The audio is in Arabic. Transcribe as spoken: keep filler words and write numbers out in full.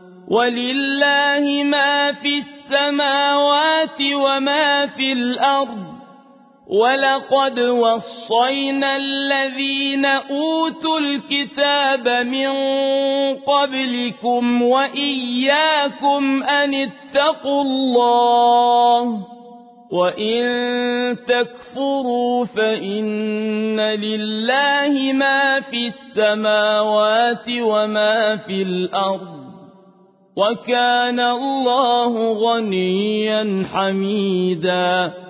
ولله ما في السماوات وما في الأرض ولقد وصينا الذين أوتوا الكتاب من قبلكم وإياكم أن اتقوا الله وإن تكفروا فإن لله ما في السماوات وما في الأرض وكان الله غنيا حميدا